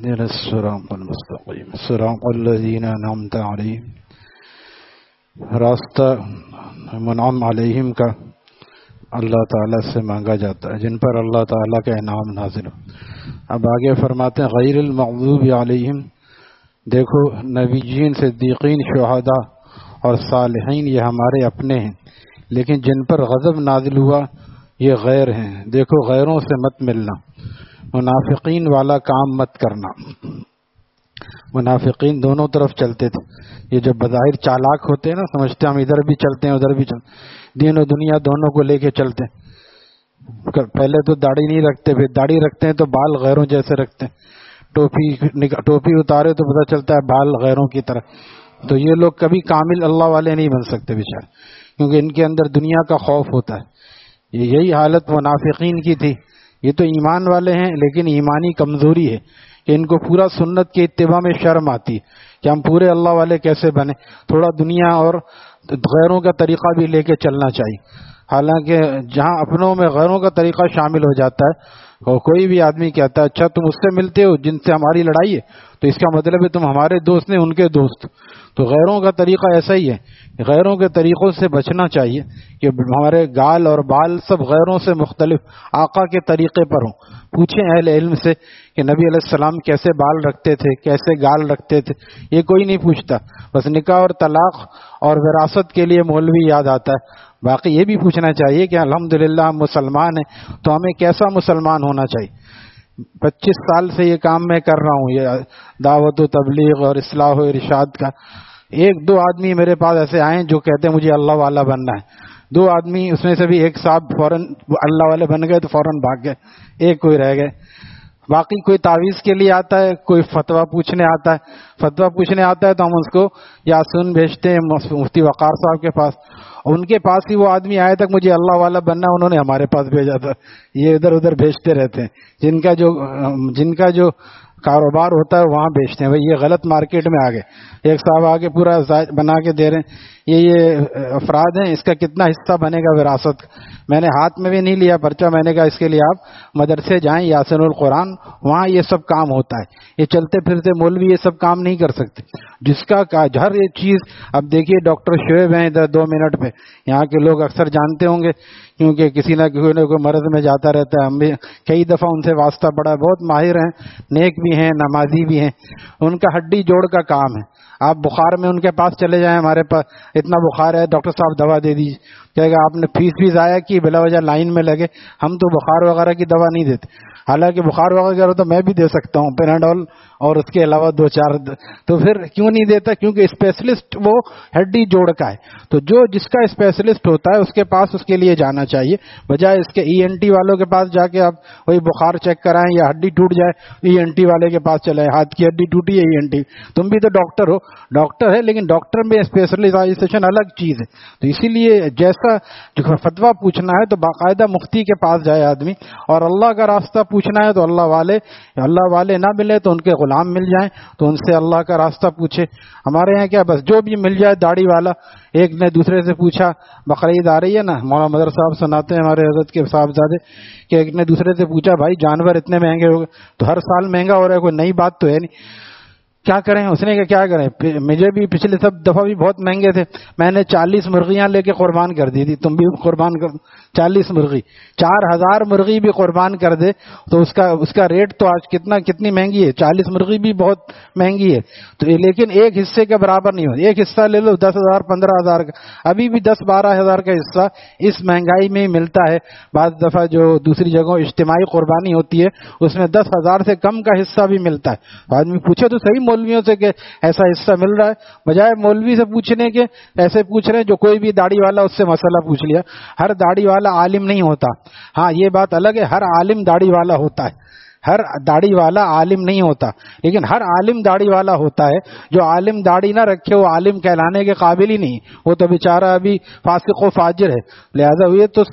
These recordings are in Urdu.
اهدنا الصراط المستقیم صراط الذین انعمت علیہم. راستہ منعم علیہم کا اللہ تعالیٰ سے مانگا جاتا ہے، جن پر اللہ تعالیٰ کا انعام نازل ہو. اب آگے فرماتے ہیں غیر المغضوب علیہم. دیکھو نبیین، صدیقین، شہداء اور صالحین یہ ہمارے اپنے ہیں، لیکن جن پر غضب نازل ہوا یہ غیر ہیں. دیکھو غیروں سے مت ملنا، منافقین والا کام مت کرنا. منافقین دونوں طرف چلتے تھے. یہ جو بظاہر چالاک ہوتے ہیں نا، سمجھتے ہم ادھر بھی چلتے ہیں ادھر بھی چلتے ہیں، دین و دنیا دونوں کو لے کے چلتے ہیں. پہلے تو داڑھی نہیں رکھتے، پھر داڑھی رکھتے ہیں تو بال غیروں جیسے رکھتے ہیں. ٹوپی اتارے تو پتہ چلتا ہے بال غیروں کی طرح. تو یہ لوگ کبھی کامل اللہ والے نہیں بن سکتے بیچارے، کیونکہ ان کے اندر دنیا کا خوف ہوتا ہے. یہی حالت منافقین کی تھی. یہ تو ایمان والے ہیں لیکن ایمانی کمزوری ہے کہ ان کو پورا سنت کے اتباع میں شرم آتی ہے کہ ہم پورے اللہ والے کیسے بنے. تھوڑا دنیا اور غیروں کا طریقہ بھی لے کے چلنا چاہیے. حالانکہ جہاں اپنوں میں غیروں کا طریقہ شامل ہو جاتا ہے، اور کوئی بھی آدمی کہتا ہے اچھا تم اس سے ملتے ہو جن سے ہماری لڑائی ہے، تو اس کا مطلب ہے تم ہمارے دوست نہیں ان کے دوست. تو غیروں کا طریقہ ایسا ہی ہے. غیروں کے طریقوں سے بچنا چاہیے کہ ہمارے گال اور بال سب غیروں سے مختلف آقا کے طریقے پر ہوں. پوچھیں اہل علم سے کہ نبی علیہ السلام کیسے بال رکھتے تھے، کیسے گال رکھتے تھے. یہ کوئی نہیں پوچھتا. بس نکاح اور طلاق اور وراثت کے لیے مولوی یاد آتا ہے. باقی یہ بھی پوچھنا چاہیے کہ الحمدللہ ہم مسلمان ہیں تو ہمیں کیسا مسلمان ہونا چاہیے. 25 سال سے یہ کام میں کر رہا ہوں، یہ دعوت و تبلیغ اور اصلاح و ارشاد کا. 1-2 آدمی میرے پاس ایسے آئے جو کہتے ہیں مجھے اللہ والا بننا ہے. 2 آدمی، اس میں سے بھی ایک صاحب فوراً اللہ والے بن گئے تو فوراً بھاگ گئے، ایک کوئی رہ گئے. باقی کوئی تعویذ کے لیے آتا ہے، کوئی فتویٰ پوچھنے آتا ہے. فتویٰ پوچھنے آتا ہے تو ہم اس کو یاسین بھیجتے ہیں مفتی وقار صاحب کے پاس. ان کے پاس ہی وہ آدمی آئے تک مجھے اللہ والا بننا، انہوں نے ہمارے پاس بھیجا تھا. یہ ادھر ادھر بھیجتے رہتے ہیں. جن کا جو کاروبار ہوتا ہے وہاں بیچتے ہیں. بھائی یہ غلط مارکیٹ میں آ گئے. ایک صاحب آگے پورا بنا کے دے رہے ہیں یہ افراد ہیں، اس کا کتنا حصہ بنے گا وراثت کا. میں نے ہاتھ میں بھی نہیں لیا پرچہ. میں نے کہا اس کے لیے آپ مدرسے جائیں، یاسین القرآن، وہاں یہ سب کام ہوتا ہے. یہ چلتے پھرتے مولوی یہ سب کام نہیں کر سکتے. جس کا ہر ایک چیز. اب دیکھیے ڈاکٹر شعیب ہیں ادھر 2 منٹ پہ، یہاں کے لوگ اکثر جانتے ہوں گے کیونکہ کسی نہ کوئی مرض میں جاتا رہتا ہے. ہم بھی کئی دفعہ ان سے واسطہ پڑا. بہت ماہر ہیں، نیک بھی ہیں، نمازی بھی ہیں. ان کا ہڈی جوڑ کا کام ہے. آپ بخار میں ان کے پاس چلے جائیں، ہمارے پاس اتنا بخار ہے ڈاکٹر صاحب دوا دے دیجیے. کہے گا آپ نے فیس بھی ضائع کی، بلا وجہ لائن میں لگے. ہم تو بخار وغیرہ کی دوا نہیں دیتے. حالانکہ بخار وغیرہ تو میں بھی دے سکتا ہوں، پیناڈول اور اس کے علاوہ 2-4. تو پھر کیوں نہیں دیتا؟ کیونکہ اسپیشلسٹ وہ ہڈی جوڑ کا ہے. تو جس کا اسپیشلسٹ ہوتا ہے اس کے پاس اس کے لیے جانا چاہیے، بجائے اس کے ENT والوں کے پاس جا کے آپ وہی بخار چیک کرائیں یا ہڈی ٹوٹ جائے ENT والے کے پاس چلے. ہاتھ کی ہڈی ٹوٹی ہے ENT. تم بھی تو ڈاکٹر ہو. ڈاکٹر ہے لیکن ڈاکٹر میں اسپیشلائزیشن الگ چیز ہے. تو اسی لیے جیسا جو فتویٰ پوچھنا ہے تو باقاعدہ مفتی کے پاس جائے آدمی. اور اللہ کا راستہ پوچھنا ہے تو اللہ والے نہ ملے تو ان کے غلام مل جائیں تو ان سے اللہ کا راستہ پوچھے. ہمارے یہاں کیا بس جو بھی مل جائے داڑھی والا. ایک نے دوسرے سے پوچھا، بقرعید آ رہی ہے نا، مولانا مدر صاحب سناتے ہیں ہمارے حضرت کے صاحبزادے، کہ ایک نے دوسرے سے پوچھا بھائی جانور اتنے مہنگے ہو گئے تو ہر سال مہنگا ہو رہا ہے، کوئی نئی بات تو ہے نہیں، کیا کریں؟ اس نے کیا کریں؟ مجھے بھی پچھلے سب دفعہ بھی بہت مہنگے تھے، میں نے 40 مرغیاں لے کے قربان کر دی تھی. تم بھی قربان کر 40 مرغی، 4000 مرغی بھی قربان کر دے تو اس کا ریٹ تو آج کتنی مہنگی ہے. 40 مرغی بھی بہت مہنگی ہے. تو لیکن ایک حصے کے برابر نہیں ہوتی. ایک حصہ لے لو 10,000 15,000 کا، ابھی بھی 10-12,000 کا حصہ اس مہنگائی میں ہی ملتا ہے. بعض دفعہ جو دوسری جگہوں اجتماعی قربانی ہوتی ہے اس میں 10,000 سے کم کا حصہ بھی ملتا ہے. آدمی پوچھے تو صحیح مولویوں سے کہ ایسا حصہ مل رہا ہے، بجائے مولوی سے پوچھنے کے ایسے پوچھ رہے ہیں جو کوئی بھی داڑھی والا اس سے مسئلہ پوچھ لیا. ہر داڑھی والا عالم نہیں ہوتا. ہاں یہ بات الگ ہے، ہر عالم داڑھی والا ہوتا ہے. ہر داڑھی والا عالم نہیں ہوتا، لیکن ہر عالم داڑھی والا ہوتا ہے. جو عالم داڑھی نہ رکھے وہ عالم کہلانے کے قابل ہی نہیں، وہ تو بیچارہ ابھی فاسق و فاجر ہے. لہذا یہ تو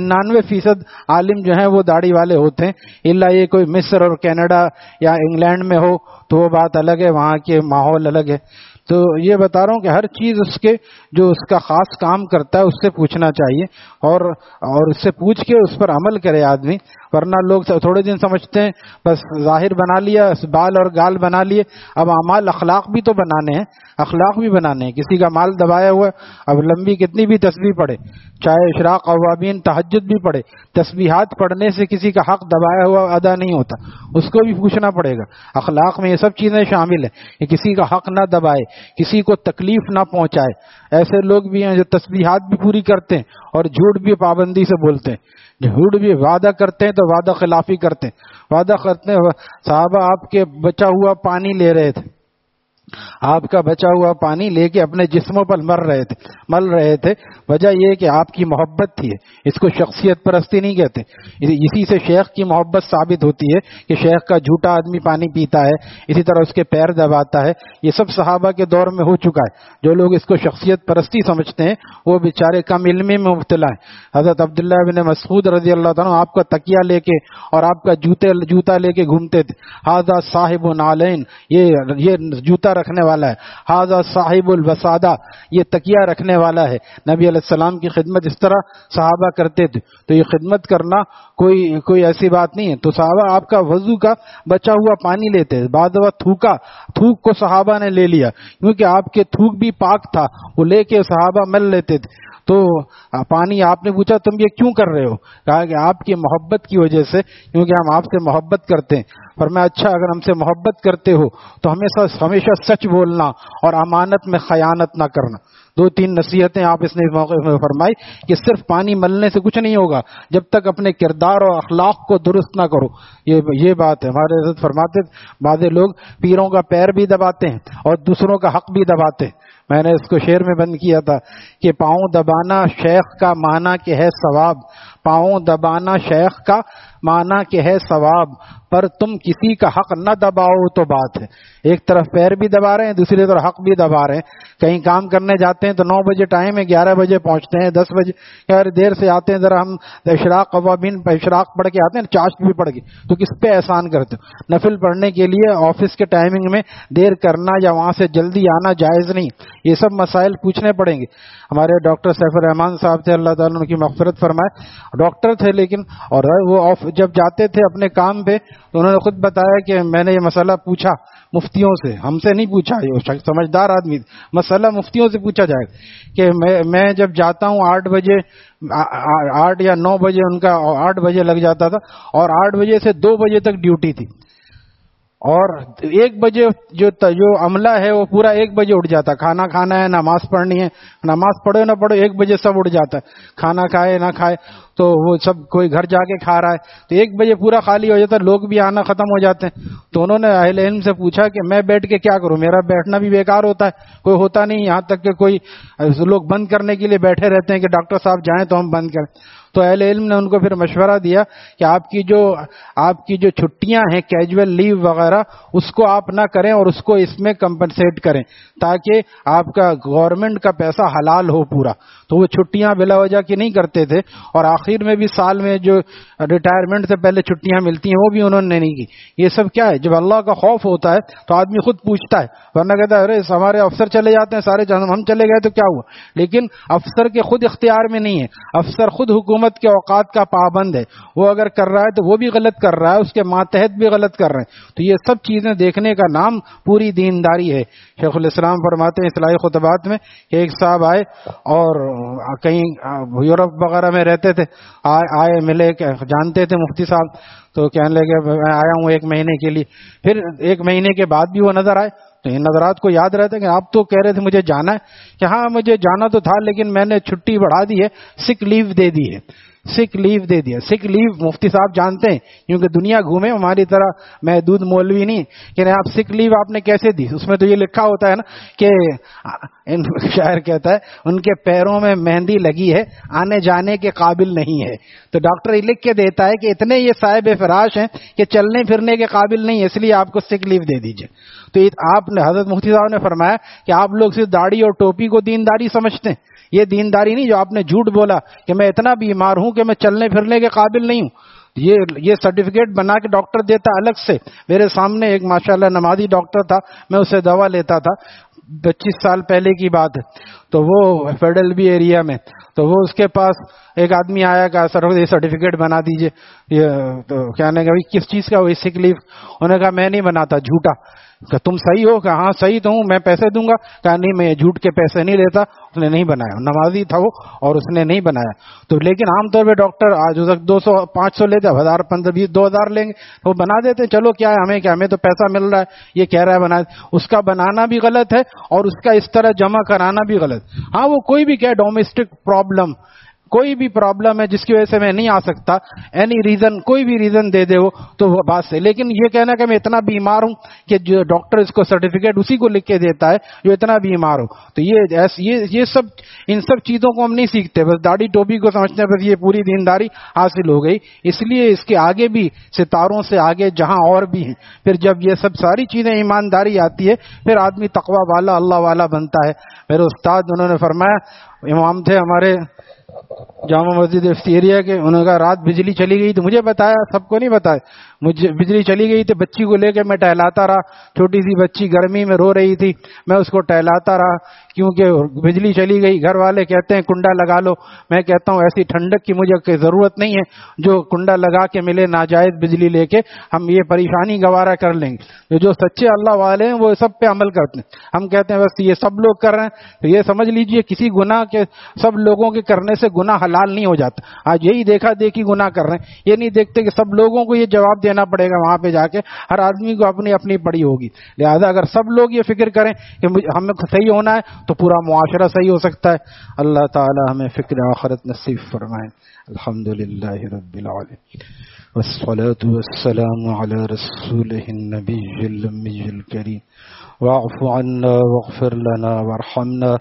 99% عالم جو ہیں وہ داڑھی والے ہوتے ہیں، الا یہ کوئی مصر اور کینیڈا یا انگلینڈ میں ہو تو وہ بات الگ ہے، وہاں کے ماحول الگ ہے. تو یہ بتا رہا ہوں کہ ہر چیز جو اس کا خاص کام کرتا ہے اس سے پوچھنا چاہیے، اور اس سے پوچھ کے اس پر عمل کرے آدمی. ورنہ لوگ تھوڑے دن سمجھتے ہیں بس ظاہر بنا لیا، بال اور گال بنا لیے، اب اعمال اخلاق بھی تو بنانے ہیں، اخلاق بھی بنانے ہیں۔ کسی کا مال دبایا ہوا ہے، اب لمبی کتنی بھی تسبیح پڑھے، چاہے اشراق اوابین تہجد بھی پڑھے، تسبیحات پڑھنے سے کسی کا حق دبایا ہوا ادا نہیں ہوتا، اس کو بھی پوچھنا پڑے گا۔ اخلاق میں یہ سب چیزیں شامل ہیں کہ کسی کا حق نہ دبائے، کسی کو تکلیف نہ پہنچائے۔ ایسے لوگ بھی ہیں جو تسبیحات بھی پوری کرتے ہیں اور جھوٹ بھی پابندی سے بولتے ہیں، جھوٹ بھی وعدہ کرتے ہیں تو وعدہ خلافی کرتے ہیں، وعدہ کرتے ہیں۔ صحابہ آپ کے بچا ہوا پانی لے رہے تھے، آپ کا بچا ہوا پانی لے کے اپنے جسموں پر مل رہے تھے، وجہ یہ کہ آپ کی محبت تھی، اس کو شخصیت پرستی نہیں کہتے۔ اسی سے شیخ کی محبت ثابت ہوتی ہے کہ شیخ کا جھوٹا آدمی پانی پیتا ہے، اسی طرح اس کے پیر دباتا ہے۔ یہ سب صحابہ کے دور میں ہو چکا ہے۔ جو لوگ اس کو شخصیت پرستی سمجھتے ہیں وہ بیچارے کم علمی میں مبتلا ہیں۔ حضرت عبداللہ بن مسعود رضی اللہ تعالیٰ آپ کا تکیہ لے کے اور آپ کا جوتا لے کے گھومتے تھے۔ ھذا صاحب نعلین، یہ جوتا رکھنے والا ہے، ھذا صاحب الوسادہ، یہ تکیہ رکھنے والا ہے۔ نبی علیہ السلام کی خدمت اس طرح صحابہ کرتے تھے، تو یہ خدمت کرنا کوئی ایسی بات نہیں ہے۔ تو صحابہ آپ کا وضو کا بچا ہوا پانی لیتے تھے، بعض دفعہ تھوک کو صحابہ نے لے لیا کیونکہ آپ کے تھوک بھی پاک تھا، وہ لے کے صحابہ مل لیتے تھے۔ تو پانی آپ نے پوچھا تم یہ کیوں کر رہے ہو؟ کہا کہ آپ کی محبت کی وجہ سے، کیونکہ ہم آپ سے محبت کرتے ہیں۔ فرمایا اچھا اگر ہم سے محبت کرتے ہو تو ہمیشہ سچ بولنا اور امانت میں خیانت نہ کرنا۔ 2-3 نصیحتیں آپ اس نے اس موقع میں فرمائی کہ صرف پانی ملنے سے کچھ نہیں ہوگا جب تک اپنے کردار اور اخلاق کو درست نہ کرو۔ یہ بات ہے۔ ہمارے حضرت فرماتے بعض لوگ پیروں کا پیر بھی دباتے ہیں اور دوسروں کا حق بھی دباتے ہیں۔ میں نے اس کو شعر میں بند کیا تھا کہ پاؤں دبانا شیخ کا معنی کہ ہے ثواب، پاؤں دبانا شیخ کا معنی کہ ہے ثواب، پر تم کسی کا حق نہ دباؤ تو بات ہے۔ ایک طرف پیر بھی دبا رہے ہیں، دوسری طرف حق بھی دبا رہے ہیں۔ کہیں کام کرنے جاتے ہیں تو 9 بجے ٹائم ہے، 11 بجے پہنچتے ہیں، 10 بجے یار دیر سے آتے ہیں، ذرا ہم اشراق قوابین اشراق پڑھ کے آتے ہیں، چاشت بھی پڑھ کے، تو کس پہ احسان کرتے ہو؟ نفل پڑھنے کے لیے آفس کے ٹائمنگ میں دیر کرنا یا وہاں سے جلدی آنا جائز نہیں۔ یہ سب مسائل پوچھنے پڑیں گے۔ ہمارے ڈاکٹر سیف الرحمان صاحب تھے، اللہ تعالیٰ ان کی مغفرت فرمائے، ڈاکٹر تھے لیکن، اور وہ جب جاتے تھے اپنے کام پہ تو انہوں نے خود بتایا کہ میں نے یہ مسئلہ پوچھا مفتیوں سے، ہم سے نہیں پوچھا، یہ سمجھدار آدمی، مسئلہ مفتیوں سے پوچھا جائے کہ میں جب جاتا ہوں 8 بجے 8 یا 9 بجے، ان کا 8 بجے لگ جاتا تھا اور 8 بجے سے 2 بجے تک ڈیوٹی تھی، اور 1 بجے جو عملہ ہے وہ پورا 1 بجے اٹھ جاتا، کھانا کھانا ہے، نماز پڑھنی ہے، نماز پڑھو نہ پڑھو 1 بجے سب اٹھ جاتا ہے، کھانا کھائے نہ کھائے تو وہ سب کوئی گھر جا کے کھا رہا ہے، تو 1 بجے پورا خالی ہو جاتا ہے، لوگ بھی آنا ختم ہو جاتے ہیں۔ تو انہوں نے اہل علم سے پوچھا کہ میں بیٹھ کے کیا کروں، میرا بیٹھنا بھی بیکار ہوتا ہے، کوئی ہوتا نہیں، یہاں تک کہ کوئی لوگ بند کرنے کے لیے بیٹھے رہتے ہیں کہ ڈاکٹر صاحب جائیں تو ہم بند کریں۔ تو اہل علم نے ان کو پھر مشورہ دیا کہ آپ کی جو چھٹیاں ہیں کیجول لیو وغیرہ، اس کو آپ نہ کریں اور اس کو اس میں کمپنسیٹ کریں تاکہ آپ کا گورنمنٹ کا پیسہ حلال ہو پورا۔ تو وہ چھٹیاں بلا وجہ کی نہیں کرتے تھے، اور آخر میں بھی سال میں جو ریٹائرمنٹ سے پہلے چھٹیاں ملتی ہیں وہ بھی انہوں نے نہیں کی۔ یہ سب کیا ہے؟ جب اللہ کا خوف ہوتا ہے تو آدمی خود پوچھتا ہے، ورنہ کہتا ہے ارے ہمارے افسر چلے جاتے ہیں سارے، ہم چلے گئے تو کیا ہوا؟ لیکن افسر کے خود اختیار میں نہیں ہے، افسر خود حکومت کے اوقات کا پابند ہے، وہ اگر کر رہا ہے تو وہ بھی غلط کر رہا ہے، اس کے ماتحت بھی غلط کر رہے ہیں۔ تو یہ سب چیزیں دیکھنے کا نام پوری دینداری ہے۔ شیخ الاسلام فرماتے ہیں اصلاحی خطبات میں کہ ایک صاحب آئے اور کہیں یورپ وغیرہ میں رہتے تھے، آئے ملے، جانتے تھے مفتی صاحب، تو کہنے لگے میں آیا ہوں 1 مہینے کے لیے۔ پھر 1 مہینے کے بعد بھی وہ نظر آئے تو ان نظرات کو یاد رہتا ہے کہ آپ تو کہہ رہے تھے مجھے جانا ہے، کہ ہاں مجھے جانا تو تھا لیکن میں نے چھٹی بڑھا دی ہے، سک لیو دے دی ہے، سک لیو دے دیا۔ سک لیو مفتی صاحب جانتے ہیں کیونکہ دنیا گھومے، ہماری طرح محدود مولوی نہیں کہ آپ سک لیو آپ نے کیسے دی؟ اس میں تو یہ لکھا ہوتا ہے نا کہ شاعر کہتا ہے ان کے پیروں میں مہندی لگی ہے، آنے جانے کے قابل نہیں ہے۔ تو ڈاکٹر یہ لکھ کے دیتا ہے کہ اتنے یہ صاحب فراش ہیں کہ چلنے پھرنے کے قابل نہیں ہے، اس لیے آپ کو سک لیو دے دیجئے۔ تو آپ نے حضرت مفتی صاحب نے فرمایا کہ آپ لوگ صرف داڑھی اور ٹوپی کو دینداری سمجھتے ہیں، یہ دینداری نہیں جو آپ نے جھوٹ بولا کہ میں اتنا بیمار ہوں کہ میں چلنے پھرنے کے قابل نہیں ہوں۔ یہ سرٹیفکیٹ بنا کے ڈاکٹر دیتا الگ سے۔ میرے سامنے ایک ماشاءاللہ نمازی ڈاکٹر تھا، میں اسے دوا لیتا تھا، 25 سال پہلے کی بات ہے، تو وہ فیڈرل بھی ایریا میں، تو وہ اس کے پاس ایک آدمی آیا کہا سر یہ سرٹیفکیٹ بنا دیجئے، تو کہنے کا کس چیز کا؟ وہ سک لیو۔ انہوں نے کہا میں نہیں بناتا، جھوٹا۔ کہ تم صحیح ہو؟ کہ ہاں صحیح تو ہوں، میں پیسے دوں گا۔ کہا نہیں میں جھوٹ کے پیسے نہیں لیتا۔ اس نے نہیں بنایا، نمازی تھا وہ اور اس نے نہیں بنایا۔ تو لیکن عام طور پہ ڈاکٹر آج 200 500 لیتے، 1000 15 20 2000 لیں گے، وہ بنا دیتے، چلو کیا ہے ہمیں، کیا ہمیں تو پیسہ مل رہا ہے، یہ کہہ رہا ہے بنا۔ اس کا بنانا بھی غلط ہے اور اس کا اس طرح جمع کرانا بھی غلط۔ ہاں وہ کوئی بھی کیا ڈومیسٹک پرابلم، کوئی بھی پرابلم ہے جس کی وجہ سے میں نہیں آ سکتا، اینی ریزن، کوئی بھی ریزن دے دے وہ تو وہ بات سے، لیکن یہ کہنا کہ میں اتنا بیمار ہوں کہ جو ڈاکٹر اس کو سرٹیفکیٹ اسی کو لکھ کے دیتا ہے جو اتنا بیمار ہو، تو یہ سب ان سب چیزوں کو ہم نہیں سیکھتے، بس داڑھی ٹوپی کو سمجھتے ہیں بس یہ پوری دینداری حاصل ہو گئی۔ اس لیے اس کے آگے بھی ستاروں سے آگے جہاں اور بھی ہیں، پھر جب یہ سب ساری چیزیں ایمانداری آتی ہے پھر آدمی تقوی والا اللہ والا بنتا ہے۔ میرے استاد انہوں نے فرمایا، امام تھے ہمارے جامع مسجد ایریا کے، انہوں نے کہا رات بجلی چلی گئی تو مجھے بتایا، سب کو نہیں بتایا، مجھے بجلی چلی گئی تو بچی کو لے کے میں ٹہلاتا رہا، چھوٹی سی بچی گرمی میں رو رہی تھی، میں اس کو ٹہلاتا رہا کیونکہ بجلی چلی گئی۔ گھر والے کہتے ہیں کنڈا لگا لو، میں کہتا ہوں ایسی ٹھنڈک کی مجھے ضرورت نہیں ہے جو کنڈا لگا کے ملے ناجائز بجلی لے کے، ہم یہ پریشانی گوارا کر لیں گے۔ جو سچے اللہ والے ہیں وہ سب پہ عمل کرتے ہیں، ہم کہتے ہیں بس یہ سب لوگ کر رہے ہیں، تو یہ سمجھ لیجئے کسی گناہ کے سب لوگوں کے کرنے سے گناہ حلال نہیں ہو جاتا۔ آج یہی دیکھا دیکھی گناہ کر رہے ہیں، یہ نہیں دیکھتے کہ سب لوگوں کو یہ جواب دینا پڑے گا وہاں پہ جا کے، ہر آدمی کو اپنی اپنی پڑی ہوگی۔ لہذا اگر سب لوگ یہ فکر کریں کہ ہمیں صحیح ہونا ہے تو پورا معاشرہ صحیح ہو سکتا ہے۔ اللہ تعالی ہمیں فکر آخرت نصیب فرمائے۔ الحمدللہ رب العالمین والصلاة والسلام علی رسولہ النبی الأمی الکریم واعف عنا واغفر لنا وارحمنا